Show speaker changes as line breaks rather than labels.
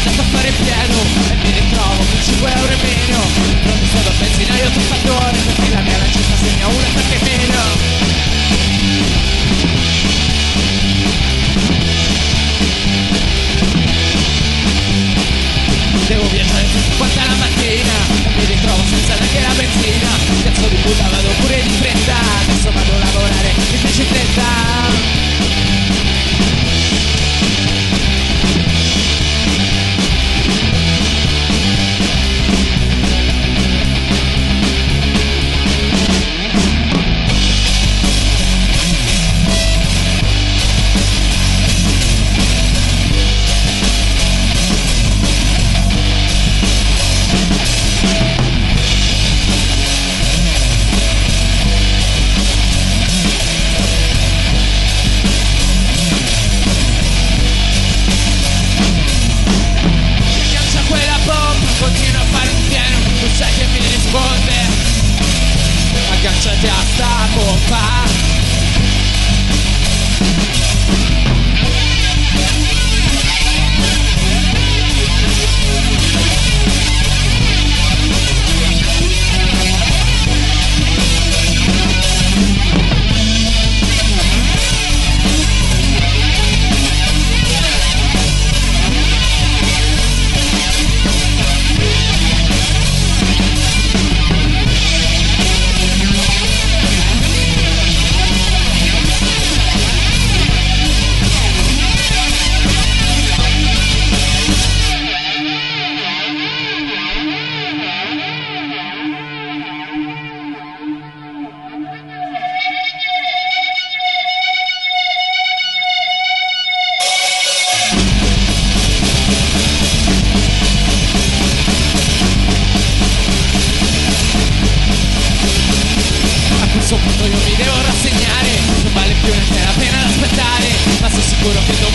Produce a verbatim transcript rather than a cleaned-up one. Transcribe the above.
andato a fare pieno e mi ritrovo con cinque euro in meno. Pronto sono al benzinaio truffatore, perché la mia lancetta segna una perché meno. Devo viaggiare su cinquanta la mattina e mi ritrovo senza neanche la benzina. Cazzo di puta, vado pure di fretta, adesso vado a lavorare in bicicletta. Continua a fare un pieno, tu sai che mi risponde, agganciati a sta pompa. A questo punto io mi devo rassegnare, non vale più neanche la pena aspettare, ma sono sicuro che domani